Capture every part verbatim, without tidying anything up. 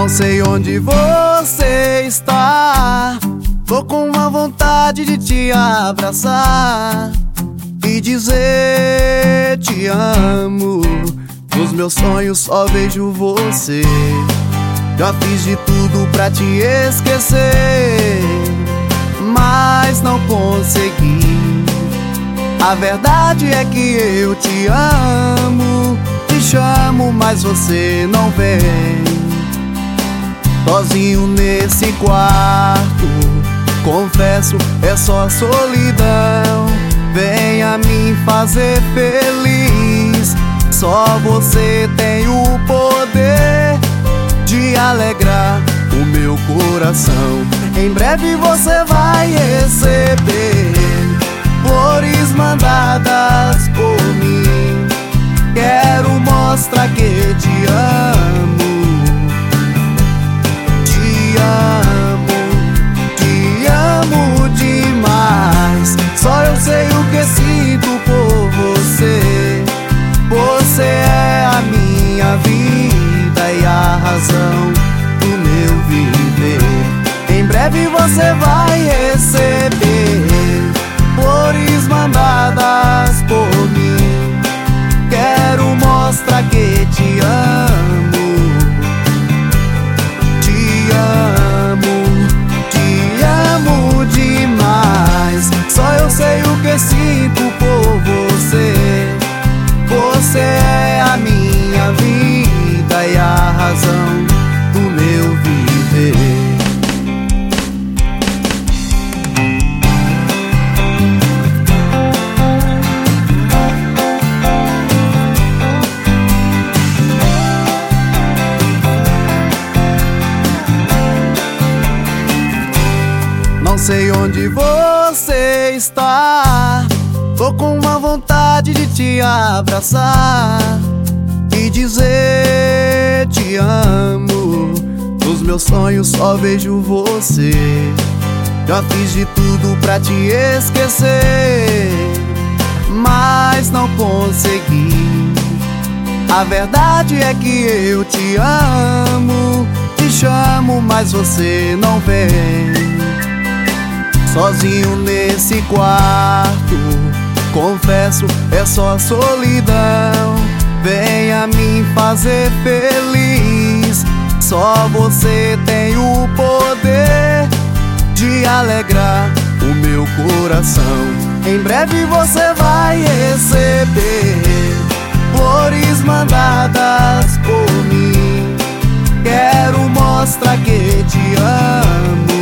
Não sei onde você está, tô com uma vontade de te abraçar e dizer te amo. Nos meus sonhos só vejo você. Já fiz de tudo pra te esquecer, mas não consegui. A verdade é que eu te amo, te chamo, mas você não vem. Sozinho nesse quarto, confesso, é só solidão. Venha me fazer feliz, só você tem o poder de alegrar o meu coração. Em breve você vai receber flores mandadas por mim. Quero mostrar que te amo. Te amo, te amo demais. Só eu sei o que sinto por você. Você é a minha vida e a razão do meu viver. Em breve você vai receber flores mandadas por mim. Quero mostrar que te amo. Te amo, te amo demais. Só eu sei o que sinto por você. Você é a minha vida e a razão do meu viver. Não sei onde você está, tô com uma vontade de te abraçar e dizer te amo. Nos meus sonhos só vejo você. Já fiz de tudo pra te esquecer, mas não consegui. A verdade é que eu te amo, te chamo, mas você não vem. Sozinho nesse quarto, confesso, é só solidão. Venha me fazer feliz, só você tem o poder de alegrar o meu coração. Em breve você vai receber flores mandadas por mim. Quero mostrar que te amo.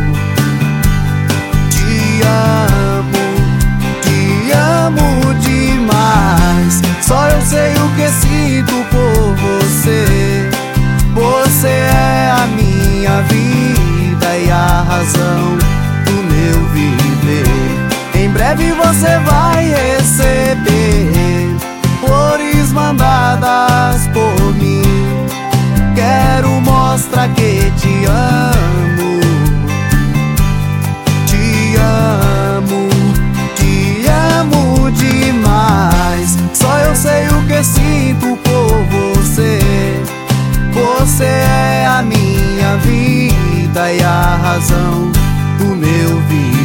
Te amo, te amo demais. Só eu sei o que sinto por você. Você é a minha vida e a razão do meu viver. Em breve você vai receber flores mandadas por mim. Quero mostrar que te amo. Te amo, te amo demais. Só eu sei o que sinto por você. Você é a minha vida e a razão do meu viver.